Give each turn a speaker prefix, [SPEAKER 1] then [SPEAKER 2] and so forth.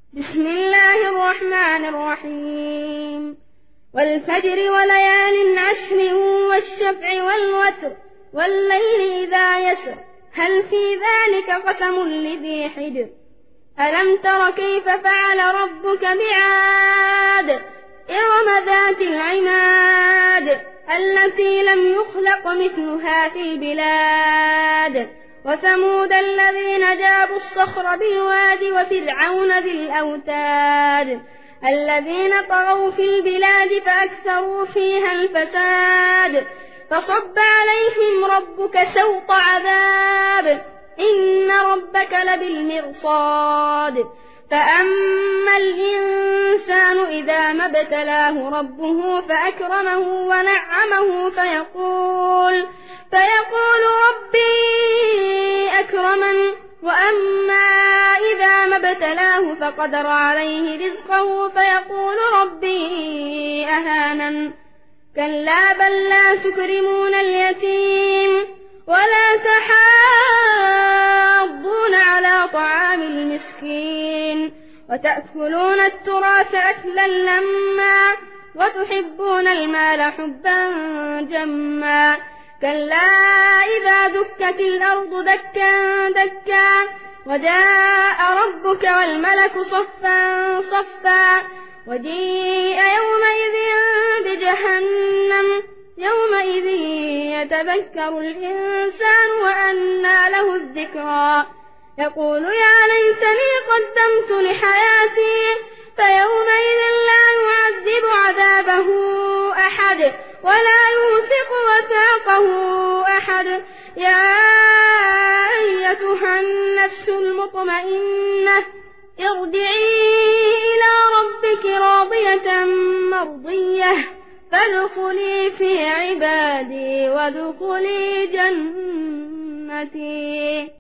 [SPEAKER 1] بسم الله الرحمن الرحيم والفجر وليال عشر والشفع والوتر والليل إذا يسر هل في ذلك قسم لذي حجر ألم تر كيف فعل ربك بعاد إرم ذات العماد التي لم يخلق مثلها في البلاد وثمود الذين جابوا الصخر بالواد وفرعون ذي الأوتاد الذين طغوا في البلاد فأكثروا فيها الفساد فصب عليهم ربك سوط عذاب إن ربك لبالمرصاد فأما الإنسان إذا ما ابتلاه ربه فأكرمه ونعمه فيقول ربي أكرمن وأما إذا ما ابتلاه فقدر عليه رزقه فيقول ربي أهانن كلا بل لا تكرمون اليتيم ولا تحاضون على طعام المسكين وتأكلون التراث أكلا لما وتحبون المال حبا جما كلا إذا دكت الأرض دكا دكا وجاء ربك والملك صفا صفا وجيء يومئذ بجهنم يومئذ يتذكر الإنسان وأنى له الذكرى يقول يا ليتني قدمت لحياتي فيومئذ لا يعذب عذابه أحد ولا يوثق وثاقه أحد يا أيتها النفس المطمئنة ارجعي إلى ربك راضية مرضية فادخلي في عبادي وادخلي جنتي.